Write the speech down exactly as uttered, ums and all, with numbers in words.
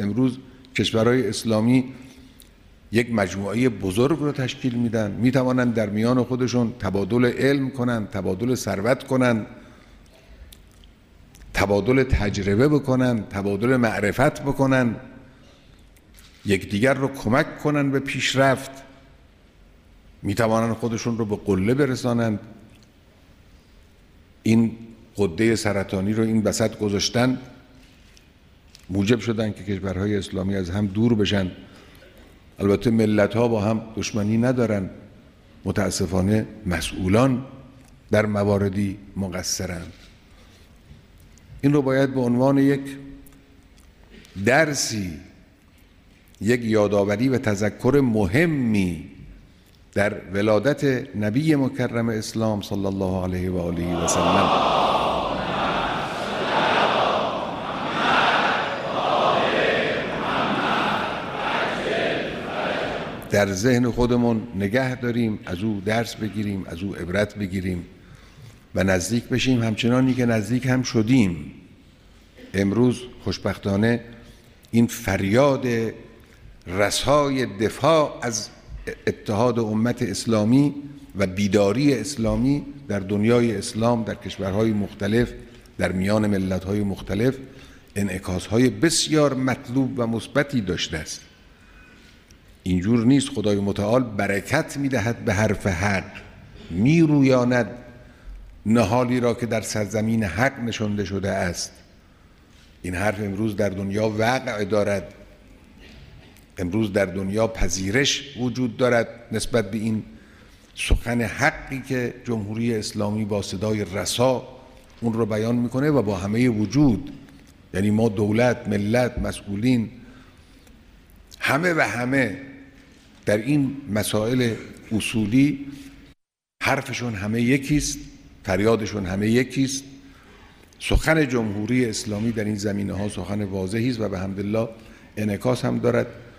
امروز کشورهای اسلامی یک مجموعه بزرگ رو تشکیل میدن، میتوانند در میان خودشون تبادل علم کنند، تبادل ثروت کنند، تبادل تجربه بکنند، تبادل معرفت بکنند، یکدیگر رو کمک کنند به پیشرفت، میتوانند خودشون رو به قله برسانند. این غده سرطانی رو این وسط گذاشتن، موجب شدن که کشورهای اسلامی از هم دور بشن. البته ملت ها با هم دشمنی ندارن، متاسفانه مسئولان در مواردی مقصرند. این رو باید به عنوان یک درسی، یک یادآوری و تذکر مهمی در ولادت نبی مکرم اسلام صلی الله علیه و آله و سلم در ذهن خودمون نگه داریم، از او درس بگیریم، از او عبرت بگیریم و نزدیک بشیم، همچنانی که نزدیک هم شدیم. امروز خوشبختانه این فریاد رسای دفاع از اتحاد امت اسلامی و بیداری اسلامی در دنیای اسلام، در کشورهای مختلف، در میان ملت‌های مختلف انعکاس‌های بسیار مطلوب و مثبتی داشته است. اینجور نیست. خدای متعال برکت می‌دهد به حرف حق، می‌رویاند نهالی را که در سرزمین حق نشانده شده است. این حرف امروز در دنیا وقع دارد، امروز در دنیا پذیرش وجود دارد نسبت به این سخن حقی که جمهوری اسلامی با صدای رسا اون رو بیان میکنه و با همه وجود، یعنی ما دولت، ملت، مسئولین، همه و همه در این مسائل اصولی حرفشون همه یکیست، فریادشون همه یکیست. سخن جمهوری اسلامی در این زمینه ها سخن واضحی است و به حمدالله انعکاس هم دارد.